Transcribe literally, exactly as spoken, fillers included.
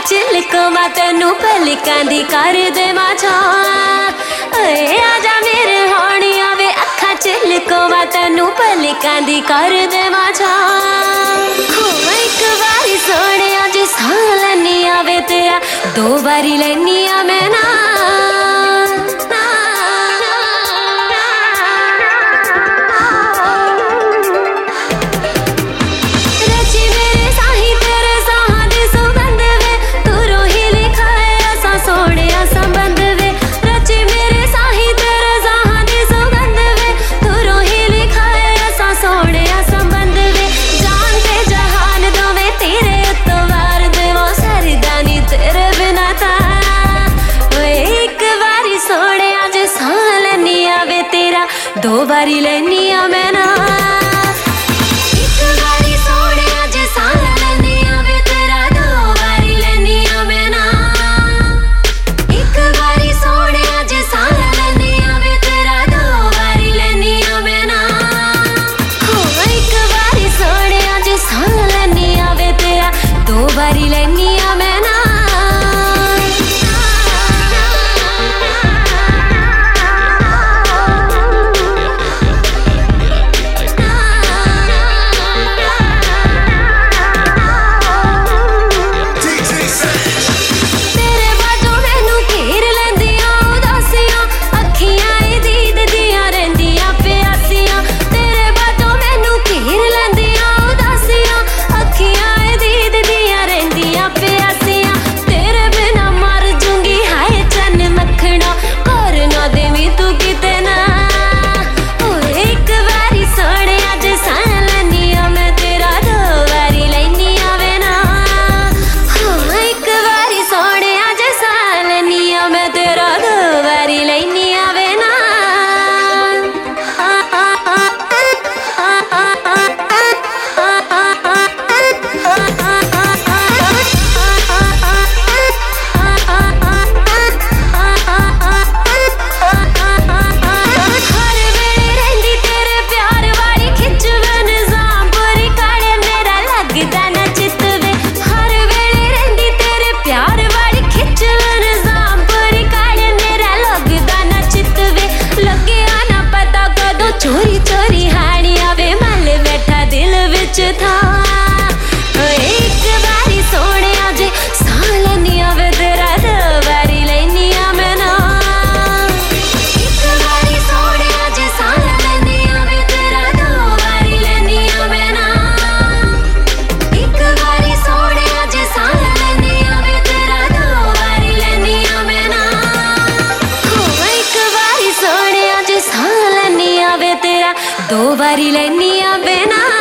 चिलकोवा तेनू पलकां दी कर देवां छां। ओए आजा मेरे होणिया वे अखां चिलकोवा तेनू पलकां दी कर देवां छां। हो एक बारी सोहणिया जे सां लैनी आवे तेरा दो बारी लैनी आ मैं ना। दो बारी लैनी आ मैं ना। एक बारी सोहणिया जे सां लैनी आवे तेरा दो बारी लैनी आ मैं ना। एक बारी सोहणिया जे सां लैनी आवे तेरा दो बारी लैनी आ मैं ना। हो एक बारी सोहणिया जे सां लैनी आवे तेरा दो बारी लैनी आ मैं ना। दो बारी लैनी आ मैं ना।